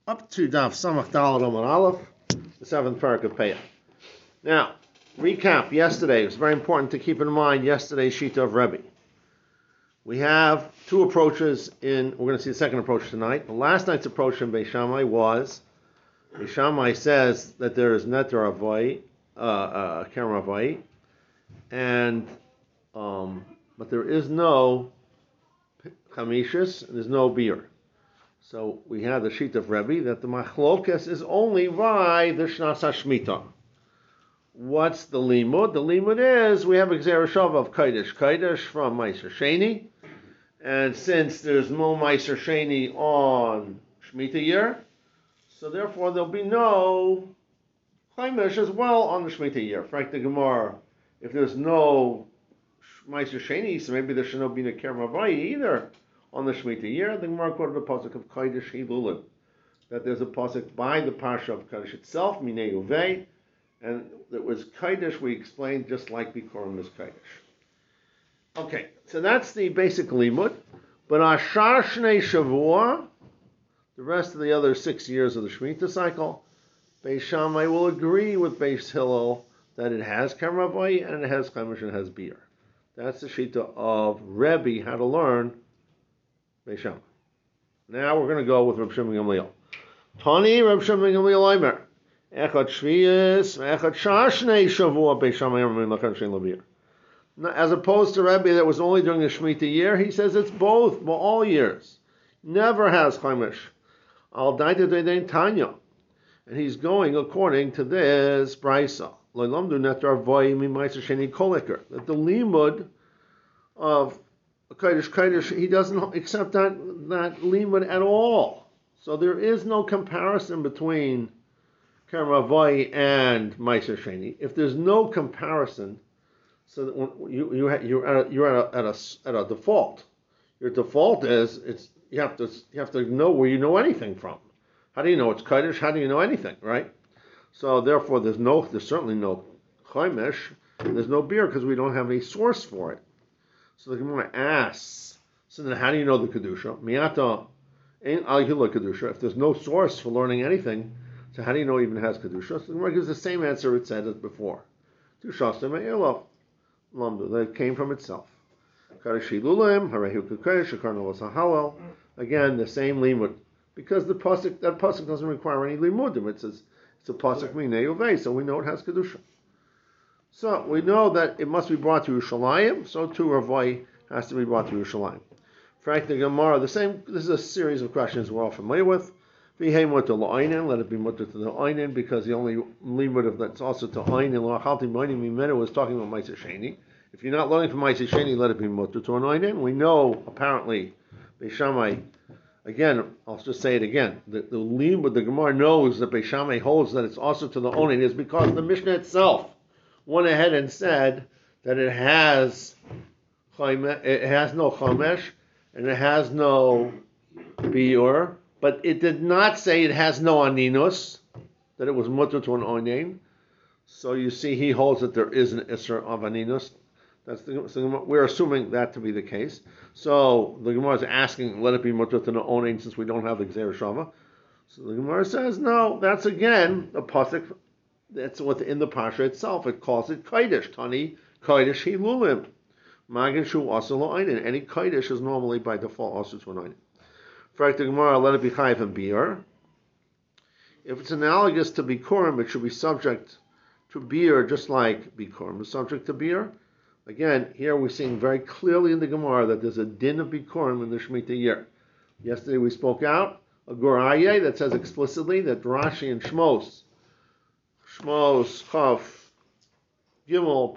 up to Daf Samach Daled Amud Aleph, the seventh parak of Peah. Now, recap yesterday. It's very important to keep in mind yesterday's Shita of Rebbe. We have two approaches we're going to see the second approach tonight. The last night's approach in Beis Shammai was, Beis Shammai says that there is Neter Avai, Kerem Avai, but there is no Chamishis, there's no beer. So we have the sheet of Rebbe that the machlokes is only by the Shnas HaShmita. What's the limud? The limud is we have a Gzera Shava of Kodesh from Meiser Sheni, and since there's no Meiser Sheni on Shemitah year, so therefore there'll be no Chaimish as well on the Shemitah year. Frank the Gemara, if there's no Meiser Sheni, so maybe there should not be a Kerem Avai either on the Shemitah year. The Gemara quoted the pasuk of Kodesh Hilulim, that there's a pasuk by the parsha of Kodesh itself, Minei Uvei, and it was Kodesh we explained just like Bikurim is Kodesh. Okay, so that's the basic limud. But Ashar Shnei Shavua, the rest of the other 6 years of the Shemitah cycle, Beis Shammai will agree with Beis Hillel that it has Kerem Avai and it has Chaimish and it has beer. That's the shita of Rebbe, how to learn Beis Shammai. Now we're going to go with Reb Shimon Gamliel. Tani Reb Shimon Gamliel Omer, Echad Shviyas, Echad Shashnei Shavua Beis Shammai Omer L'Kan Shein L'Beer. As opposed to Rebbe that was only during the Shemitah year, he says it's both, all years. Never has Chaimish. Al Daita Dedein Tanya. And he's going according to this Brisa. Lo'lamdu Netar Avai Mimaiser Sheni Koleker. That the limud of Kodesh, he doesn't accept that limud at all. So there is no comparison between Kerem Avai and Meiser Sheni. If there's no comparison, so that when you're at a default. Your default is you have to know where you know anything from. How do you know it's Kodesh? How do you know anything, right? So therefore, there's certainly no Chaimish. There's no beer because we don't have any source for it. So the Gemara asks, so then how do you know the Kedusha? Miata ain't al-Hila Kedusha. If there's no source for learning anything, so how do you know it even has Kedusha? So the Gemara gives the same answer it said as before. That came from itself. Again, the same limud. Because that pasuk doesn't require any limudim. It says it's a pasuk minei uvei, so we know it has kedusha. So we know that it must be brought to Yerushalayim. So too Ravai has to be brought to Yerushalayim. Frank the Gemara, the same. This is a series of questions we're all familiar with. V'hei mutter la'aynin, let it be mutter to the aynin, because the only limud that's also to aynin la'chalti ma'aynin mimenu was talking about Meiser Sheni. If you're not learning from Meiser Sheni, let it be mutter to an aynin. We know apparently Beis Shammai. Again, I'll just say it again. The limud, the Gemara knows that Beis Shammai holds that it's also to the onin is because the Mishnah itself went ahead and said that it has no chamesh and it has no biur, but it did not say it has no aninus, that it was mutter to an onin. So you see, he holds that there is an isser of aninus. So we're assuming that to be the case. So the Gemara is asking, let it be mutter to the onin since we don't have the Gzera Shava. So the Gemara says, no, that's again a pasuk that's within the Pasha itself. It calls it Kodesh. Tani Kodesh Hilulim. Magin Shu also Lo'ainin. Any Kodesh is normally by default also to an Oinin. For the Gemara, let it be Chayiv and Beer. If it's analogous to Bikurim, it should be subject to beer, just like Bikurim is subject to beer. Again, here we're seeing very clearly in the Gemara that there's a din of Bikurim in the Shemitah year. Yesterday we spoke out a Goraye that says explicitly that Rashi and Shmos, Chav, Gimel,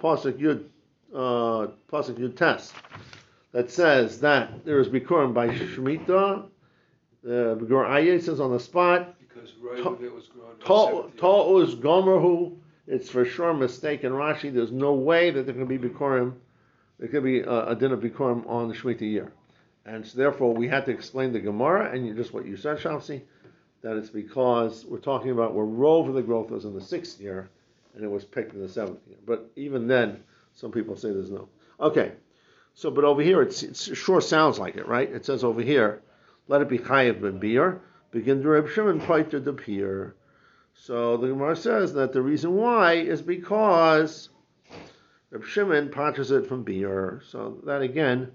Pasuk Yud Tes, that says that there is Bikurim by Shemitah. The Goraye says on the spot, because right of it was grown. Ta'uz Gomerhu. It's for sure mistaken Rashi. There's no way that there can be Bikurim. There could be a din of Bikurim on the Shemitah year. And so therefore we had to explain the Gemara, and just what you said, Shamsi, that it's because we're talking about where Rove of the growth was in the 6th year, and it was picked in the 7th year. But even then, some people say there's no. Okay, but over here, it sure sounds like it, right? It says over here, let it be Chayiv ben Beer. begin to Reb Shimon Paiter the Pier. So the Gemara says that the reason why is because Reb Shimon patches it from beer. So that again,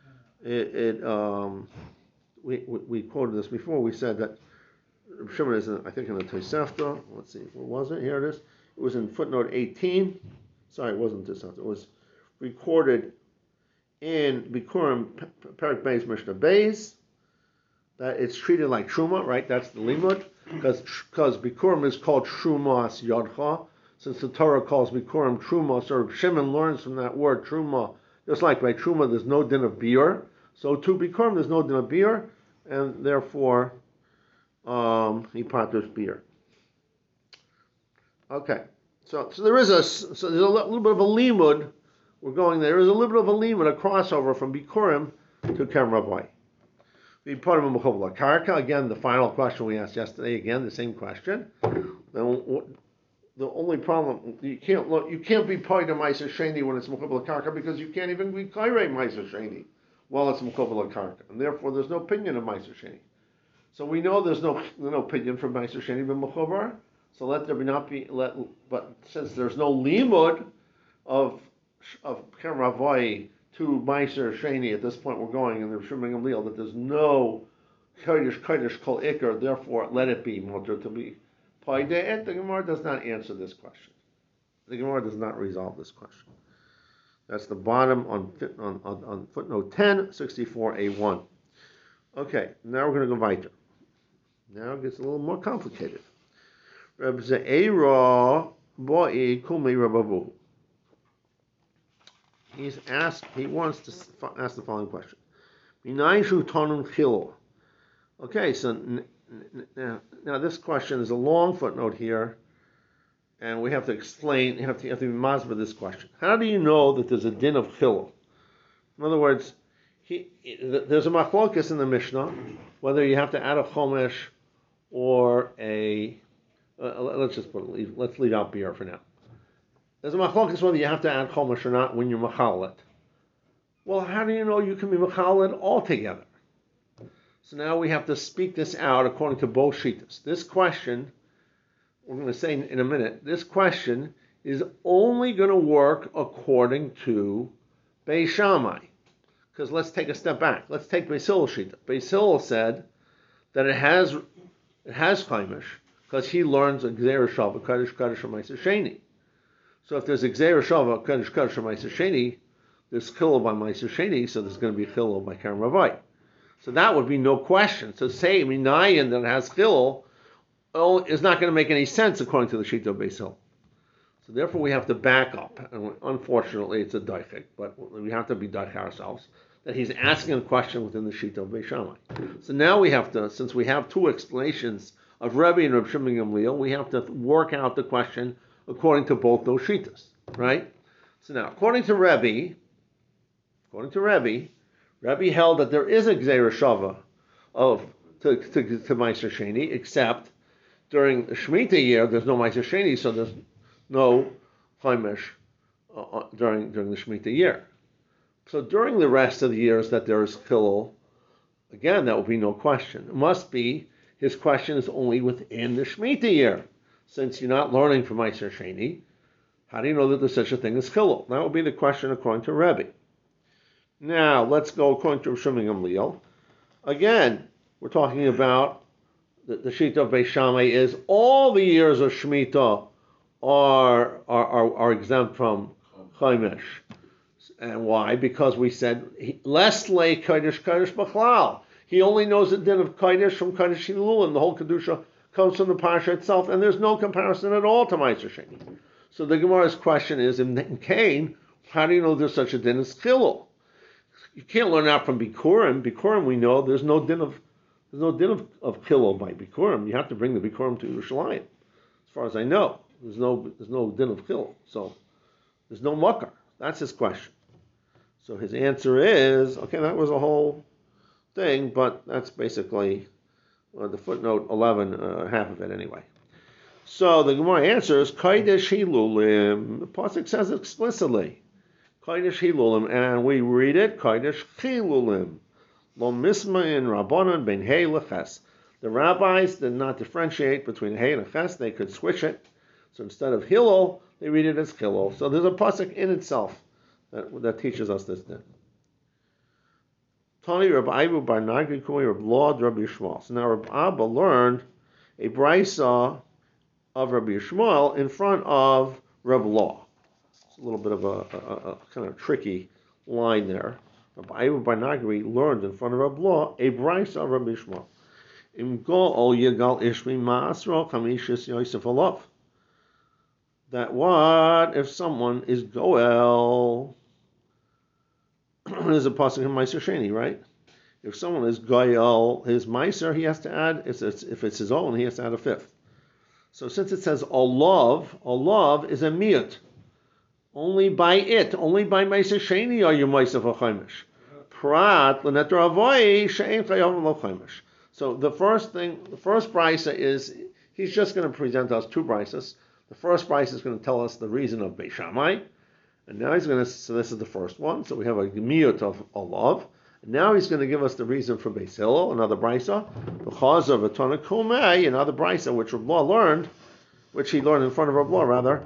we quoted this before. We said that Reb Shimon is, I think, in the Tosefta. Let's see, what was it? Here it is. It was in footnote 18. Sorry, it wasn't Tosefta. It was recorded in Bikurim Perek Beis Mishnah Beis. That it's treated like Truma, right? That's the limud, because Bikurim is called Trumas Yodcha. Since the Torah calls Bikurim Truma, so Shimon learns from that word Truma, just like by Truma there's no din of beer, so to Bikurim there's no din of beer, and therefore he partners beer. Okay, so there's a little bit of a limud. We're going there. There's a little bit of a limud, a crossover from Bikurim to Kem Ravai. Again, the final question we asked yesterday. Again, the same question. The only problem, you can't be part of Meiser Sheni when it's Mechubal Karka, because you can't even be Kairei Meiser Sheni while it's Mechubal Karka, and therefore there's no opinion of Meiser Sheni. So we know there's no opinion from Meiser Sheni but Mechubar. So but since there's no limud of Kem Ravai to Meiser Sheni at this point, we're going in the Shimon Gamliel that there's no Kodesh Kol Iker, therefore let it be Motor to be Paide'et. The Gemara does not answer this question. The Gemara does not resolve this question. That's the bottom on footnote 10, 64a1. Okay, now we're going to go weiter. Now it gets a little more complicated. Reb Ze'era Boi Kumi Rabavu. He wants to ask the following question. Okay, so now this question is a long footnote here, and we have to explain, you have to be masber this question. How do you know that there's a din of chilul? In other words, there's a machlokas in the Mishnah, whether you have to add a chomesh or let's leave out beer for now. There's a machlokas whether you have to add chomesh or not when you're machalet. Well, how do you know you can be machalet altogether? So now we have to speak this out according to both shittas. This question, we're going to say in a minute, this question is only going to work according to Beis Shammai. Because let's take a step back. Let's take Beis Hillel's shita. Beis Hillel said that it has chaimish because he learns a gzeira shava kadosh ma'aser sheni. So if there's a gzeira shava kadosh ma'aser sheni, there's chilul by ma'aser sheni, so there's going to be chilul by Kem Ravai. So that would be no question. So say minayin that has chilul is not going to make any sense according to the shita of Beis Hillel. So therefore we have to back up. And unfortunately it's a daichik, but we have to be daich ourselves, that he's asking a question within the shita of Beis Shammai. So now we have to, since we have two explanations of Rebbe and Reb Shimon Gamliel, we have to work out the question according to both those shitas, right? So now, according to Rebbe, Rebbe held that there is a gzeira shava to Meiser Sheni, except during the Shemitah year there's no Meiser Sheni, so there's no chaimish during the Shemitah year. So during the rest of the years that there is chilul, again that will be no question. It must be his question is only within the Shemitah year, since you're not learning from Meiser Sheni. How do you know that there's such a thing as chilul? That would be the question according to Rebbe. Now, let's go according to Reb Shimon Gamliel. Again, we're talking about the shita of Beis Shammai is all the years of Shemitah are exempt from chaimish. And why? Because we said, less lay kodesh b'chlal. He only knows the din of kodesh from kodesh hilul, and the whole kedusha comes from the parsha itself, and there's no comparison at all to Meiser Sheni. So the Gemara's question is, in Cain, how do you know there's such a din as chilul? You can't learn out from Bikurim. Bikurim, we know there's no din of chilul by Bikurim. You have to bring the Bikurim to Yerushalayim. As far as I know, there's no din of chilul. So there's no makar. That's his question. So his answer is, okay, that was a whole thing, but that's basically the footnote 11, half of it anyway. So the Gemara answers, Kodesh Hilulim. The pasuk says it explicitly. Kodesh Hilulim, and we read it, Kodesh Chilulim. Lo misma'in Rabbanon ben Hey leches. The rabbis did not differentiate between Hey and a Ches. They could switch it. So instead of Hillel, they read it as Hillel. So there's a pasuk in itself that teaches us this thing. Tani Rabbi Ibu Bar Nagri Kumi Rabbi Law Rabbi Yishmael. So now Rabbi Abba learned a brisa of Rabbi Yishmael in front of Rabbi Law. It's a little bit of a kind of tricky line there. Rabbi Ibu Bar Nagri learned in front of Rabbi Law a brisa of Rabbi Yishmael. Im Go'ol Yigal Ishmi Ma'asro Kamishis Yosef Alav. That what if someone is Goel? There's a pasuk in Meiser Sheni, right? If someone is Goel, his Meiser, he has to add, if it's his own, he has to add a fifth. So since it says Olav is a miyut. Only by Meiser Sheni are you Meiser v'chaimish. Prat l'neter avoy she'en chayav lo chaimish. So the first brisa is, he's just going to present us two brisas. The first brisa is going to tell us the reason of Beis Shammai. And now he's going to, so this is the first one. So we have a miyut of Olav. And now he's going to give us the reason for Beis Hillel, another brisa. Because of a Tanakumei, another brisa, which Rabbi Law learned, which he learned in front of Rabbi Law, rather,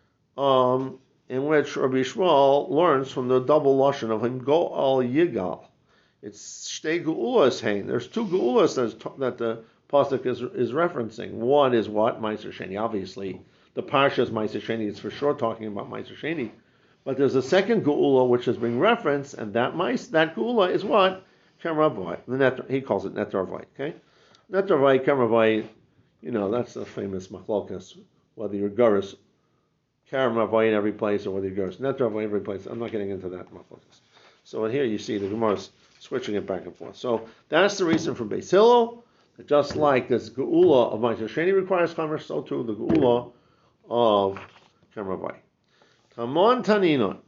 in which Rabbi Yishmael learns from the double lashon of him, Go al Yigal. It's Shtei Geulas Hein. There's two Geulas that the pasuk is referencing. One is what? Meiser Sheni. Obviously, the parsha is Meiser Sheni. It's for sure talking about Meiser Sheni. But there's a second Geula which is being referenced, and that Geula is what? Kemravai. He calls it Netravai. Okay? Netravai, Kemravai, that's the famous machlokas, whether you're Guris, Kemravai in every place, or whether you're Guris, Netravai in every place. I'm not getting into that machlokas. So here you see the Gemara's switching it back and forth. So that's the reason for Beis Hillel. Just like this Geula of Meiser Sheni requires Chamer, so too the Geula of Kemravai. Tamon Taninon.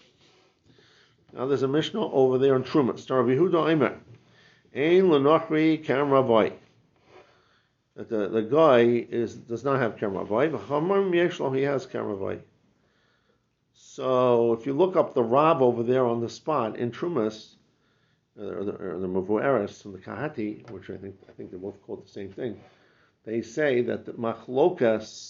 Now there's a Mishnah over there in Truma. Star of Yehuda Eimer. Ein Lenochri Kemravai. That the guy does not have Kemravai. V'chamar Yeshlo, he has Kemravai. So if you look up the Rab over there on the spot in Trumas, or the Mavueres and the Kahati, which I think they're both called the same thing, they say that the machlokas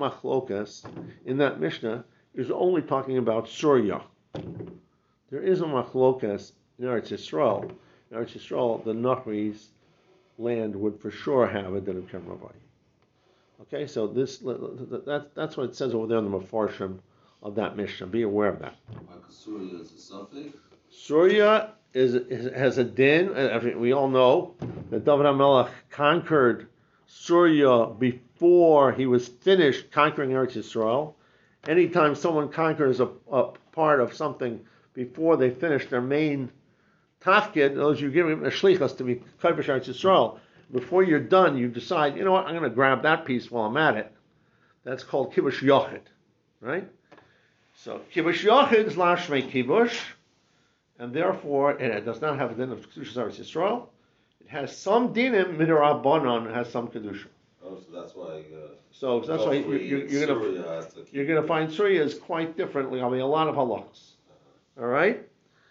in that Mishnah is only talking about Surya. There is a machlokas in Eretz Yisrael. In Eretz Yisrael, the Nachri's land would for sure have a din of Kemravai. Okay, so that's what it says over there in the Mefarshim of that Mishnah. Be aware of that. Surya is a suffix? Surya has a din. We all know that David HaMelech conquered Surya before he was finished conquering Eretz Yisrael. Anytime someone conquers a part of something before they finish their main tafkid, those you give him a shlichus to be Kaivish Eretz Yisrael. Before you're done, you decide, I'm going to grab that piece while I'm at it. That's called kibush yochid, right? So kibush yochid is lashmei kibush, and therefore it does not have a din of kedushas Eretz Yisrael. It has some dinim midrabanan, it has some kedusha. Oh, so that's why. So that's why you're going to find Surya is quite differently. I mean, a lot of halachas. All right.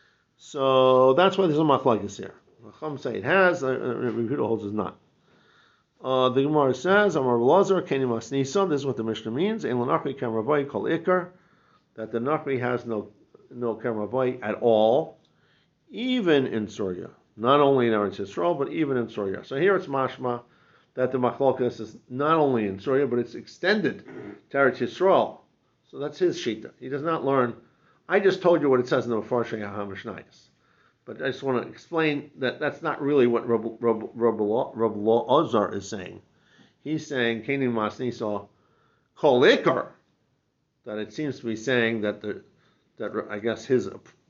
So that's why there's a machlokes here. Chacham say it has. Rebuta holds is not. The Gemara says, "Amar Lazar Keni Masnisa." This is what the Mishnah means. Ein l'nachri kemravai kol ikar. That the nachri has no kemravai at all, even in Surya. Not only in Eretz Yisrael, but even in Surya. So here it's mashma that the machlokas is not only in Surya, but it's extended to Eretz Yisrael. So that's his shita. He does not learn. I just told you what it says in the Mefarshei HaMishnayos. But I just want to explain that that's not really what Rabbi Azar is saying. He's saying, Keni Masnisa Kol Ikar, that it seems to be saying that I guess his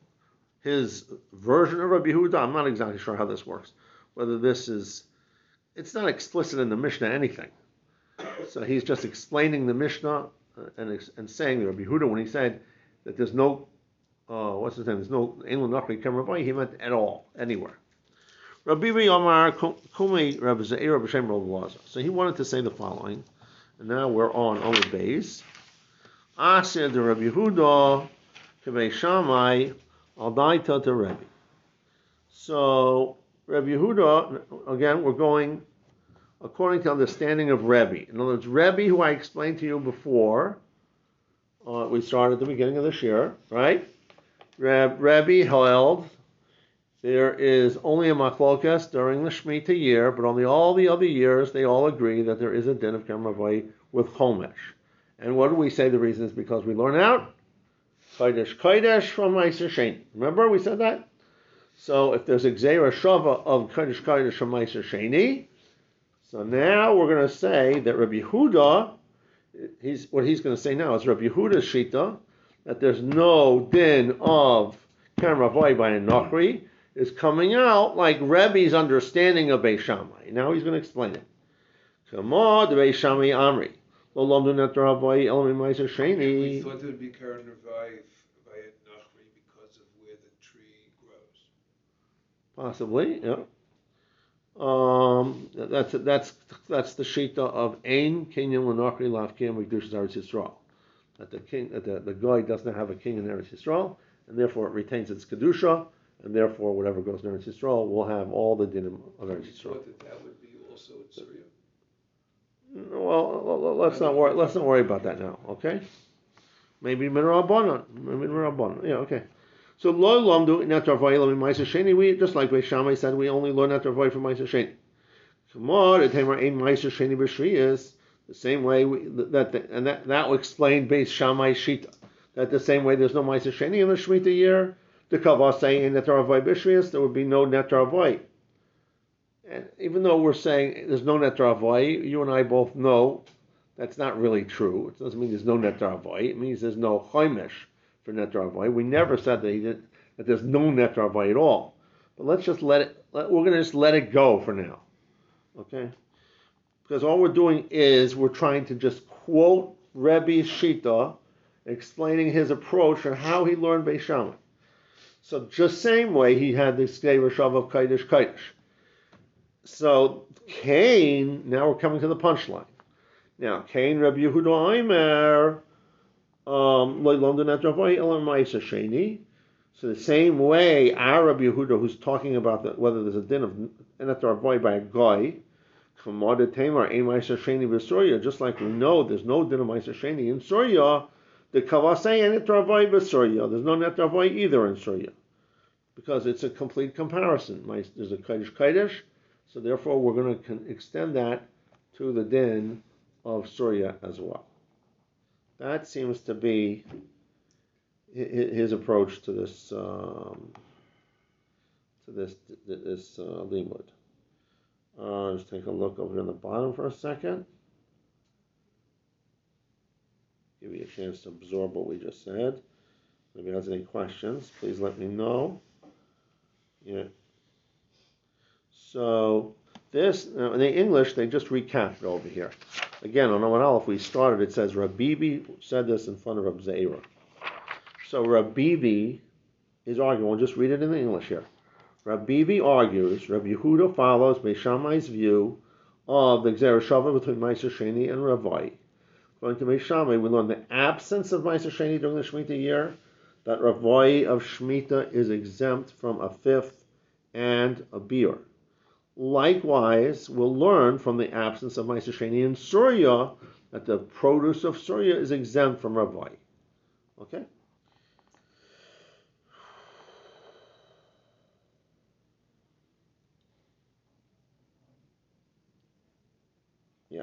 version of Rabbi Yehuda, I'm not exactly sure how this works, whether this is, it's not explicit in the Mishnah anything. So he's just explaining the Mishnah and saying that Rabbi Yehuda, when he said that there's no, there's no Ein Nachri Kemravai, he meant at all, anywhere. Rabbi Yomar Kumi Rabbi Zeir Rabbi Shem Rabbi Lazar. So he wanted to say the following, and now we're on Amud Beis. Asir de Rabbi Yehuda Kavei Shammai Al Daita to Rabbi. So Rabbi Yehuda, again, we're going according to understanding of Rebbe. In other words, Rebbe, who I explained to you before, we started at the beginning of this year, right? Rebbe held there is only a machlokas during the Shemitah year, but only all the other years they all agree that there is a din of Kerem with Chomesh. And what do we say the reason is? Because we learn out Kodesh from Meiser Sheni. Remember we said that? So if there's a Gzeira Shava of Kodesh from Meiser Sheni, so now we're going to say that Rabbi Yehuda, what he's going to say now is Rabbi Yehuda's Shita, that there's no din of Kerem by a Nochri, is coming out like Rebbe's understanding of Beis Shammai. Now he's going to explain it. Kama the Beis Shammai Amri. We thought it would be Karen Revive by a Nachri because of where the tree grows. Possibly, yeah. That's the shita of Ein Kinyan L'Nochri Lavkim V'Kedushas Eretz Yisrael. That the guy doesn't have a king in Eretz Yisrael, and therefore it retains its kedusha, and therefore whatever goes in Eretz Yisrael will have all the dinim of Eretz Yisrael. Thought that would be also in Syria. Well, let's not worry about that now. Okay, maybe Minarabanan. Yeah, okay. So lo lamdu netar vayel in Meiser Sheni. We just like Beis Shammai said, we only learn netar vayel from Meiser Sheni. Kamar etemer ein Meiser Sheni b'shriyas. The same way that will explain Beis Shammai shita. That the same way there's no Meiser Sheni in the Shemitah year. The Kavah saying netar vayel b'shriyas, there would be no netar vayel. And even though we're saying there's no netar avoy, you and I both know that's not really true. It doesn't mean there's no netar avoy. It means there's no chomesh for netar avoy. We never said that there's no netar avoy at all. But let's just we're going to just let it go for now. Okay? Because all we're doing is we're trying to just quote Rebbe's Shita, explaining his approach and how he learned Beis Shammai. So just same way he had the Skei Rashav of Kodesh. So Cain, now we're coming to the punchline. Now Cain, Rabbi Yehuda Aimer, so the same way our Rabbi Yehuda, who's talking about whether there's a din of netar avoy by a guy, just like we know there's no din of Meiser Sheni in Surya, the Kavasei and netar avoy b'Surya, there's no netar avoy either in Surya, because it's a complete comparison. There's a Kodesh. So therefore, we're going to extend that to the din of Surya as well. That seems to be his approach to this limud. Let's take a look over on the bottom for a second. Give you a chance to absorb what we just said. If anybody has any questions, please let me know. Yeah. So this, in the English, they just recapped it over here. Again, on Amud Aleph, we started, it says, Rabibi said this in front of Reb Zeira. So Rabibi is arguing, we'll just read it in the English here. Rabibi argues, Rabbi Yehuda follows Beis Shammai's view of the Gzeira Shava between Meiser Sheni and Ravai. According to Beis Shammai, we learn the absence of Meiser Sheni during the Shemitah year, that Ravai of Shemitah is exempt from a fifth and a beer. Likewise, we'll learn from the absence of Meiser Sheni in Surya that the produce of Surya is exempt from Ravai. Okay? Yeah.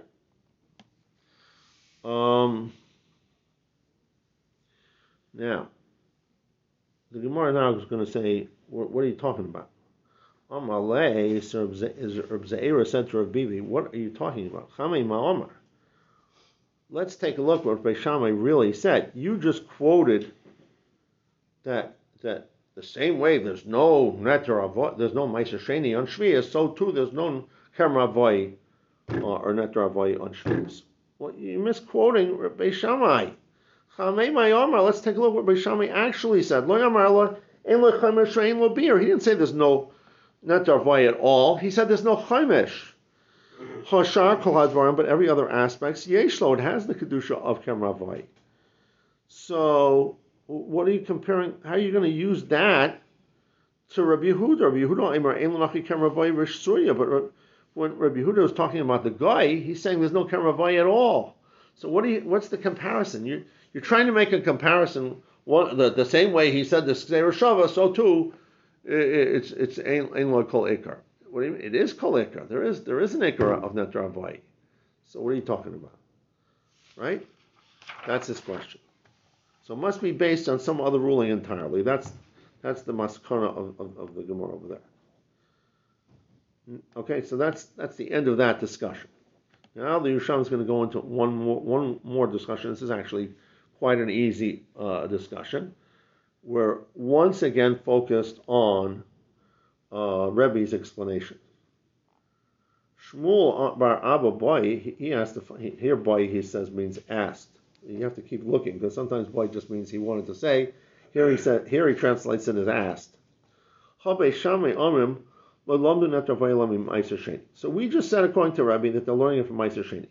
Now, the Gemara now is going to say, what are you talking about? Amalei is Reb Zeira said to Reb Bibi, what are you talking about? Chamei ma'amar. Let's take a look what Beis Shammai really said. You just quoted that the same way there's no netar avoy, there's no Meiser Sheni on Shvius, so too there's no Kerem avoy or netar avoy on Shvius. Well, you're misquoting Beis Shammai. Chamei ma'amar. Let's take a look what Beis Shammai actually said. Lo yamar lo ein lo chomesh ein lo beer. He didn't say there's no netar avoy at all. He said there's no chomesh. Hashar kol hadvarim, but every other aspect, yeshlo, it has the kedusha of Kerem avoy. So, what are you comparing? How are you going to use that to Rabbi Yehuda? Rabbi Yehuda Eimer ein l'nachi Kerem avoy rish Surya, but when Rabbi Yehuda was talking about the guy, he's saying there's no Karavai at all. So what's the comparison? You're trying to make a comparison. The same way he said the Gzeira Shava, so too it's Ein Lo Kol Ikar. What do you mean? It is Kol Ikar. There is an Ikar of Net Ravai. So what are you talking about? Right? That's his question. So it must be based on some other ruling entirely. That's the maskana of the Gemara over there. Okay, so that's the end of that discussion. Now the Yerushalmi is going to go into one more discussion. This is actually quite an easy discussion. We're once again focused on Rebbe's explanation. Shmuel bar Abba Boy, he asked, here Boy he says means asked. You have to keep looking because sometimes Boy just means he wanted to say. Here he translates it as asked. So we just said according to Rabbi that they're learning it from Meiser Sheni.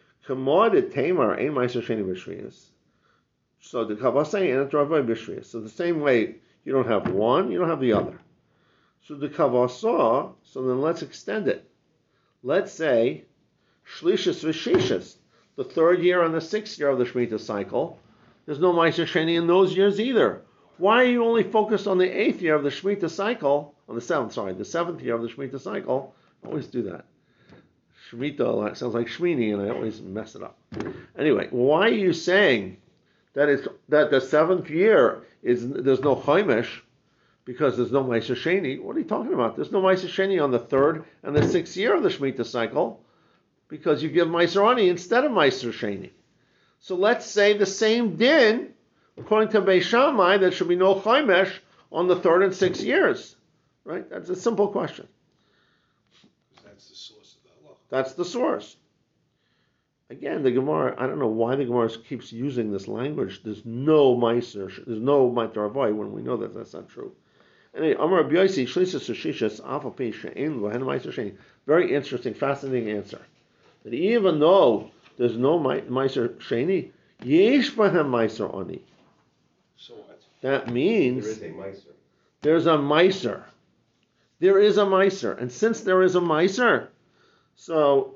So the Kavasai and Ravai Bishriya. So the same way you don't have one, you don't have the other. So the Kavasah, so then let's extend it. Let's say Shlishis V'Shishis, the 3rd year and the 6th year of the Shemitah cycle. There's no Meiser Sheni in those years either. Why are you only focused on the 8th year of the Shemitah cycle? On the 7th year of the Shemitah cycle. I always do that. Shemitah sounds like Shmini, and I always mess it up. Anyway, why are you saying that the 7th year there's no Chaimish because there's no Meiser Sheni? What are you talking about? There's no Meiser Sheni on the 3rd and the 6th year of the Shemitah cycle because you give Meiser Ani instead of Meiser Sheni. So let's say the same din, according to Beis Shammai, there should be no Chaimish on the 3rd and 6th years. Right? That's a simple question. That's the source of the halacha. That's the source. Again, the Gemara, I don't know why the Gemara keeps using this language. There's no Meiser, there's no Meiser Avoy when we know that that's not true. Anyway, Amar Rabbi Yossi, Shlishas Shishas, Alpha Pei She'en Lo Hen Meiser Sheni. Very interesting, fascinating answer. That even though there's no Meiser Sheni, Yesh Bahem Meiser Ani. So what? That means there is a Meiser. There's a Meiser. There is a Meiser. And since there is a Meiser, so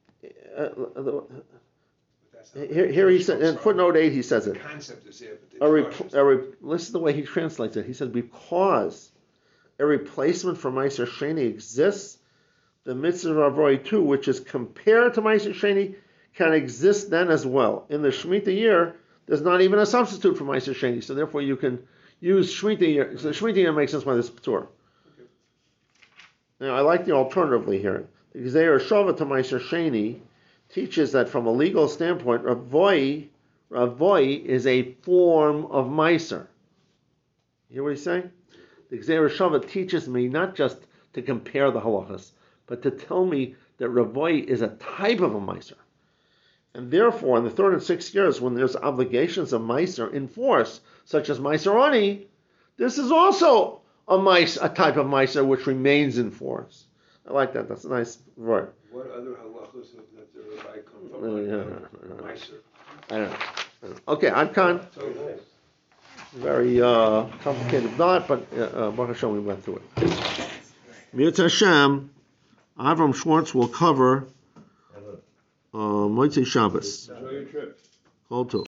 here he said, in footnote 8 he says it. The concept is there, but Listen to the way he translates it. He said, because a replacement for Meiser Sheni exists, the mitzvah of Avoy too, which is compared to Meiser Sheni, can exist then as well. In the Shemitah year, there's not even a substitute for Meiser Sheni, so therefore you can use Shemitah year. So the Shemitah year makes sense by this P'tur. Now, I like the alternatively here. The Gzeira Shava to Meiser Sheni teaches that from a legal standpoint, Ravoi is a form of Meiser. You hear what he's saying? The Gzeira Shava teaches me not just to compare the halachas, but to tell me that Ravoi is a type of a Meiser. And therefore, in the 3rd and 6th years, when there's obligations of Meiser in force, such as Meiser Ani, this is also a type of Meiser which remains in force. I like that. That's a nice word. what other halachas that the rabbi come from? Meiser. I don't know. Okay, Adkan. Very nice. Very complicated not, but Baruch Hashem, we went through it. Mitzvah Hashem, Avram Schwartz will cover Motzei Shabbos. Enjoy your trip. Hold to.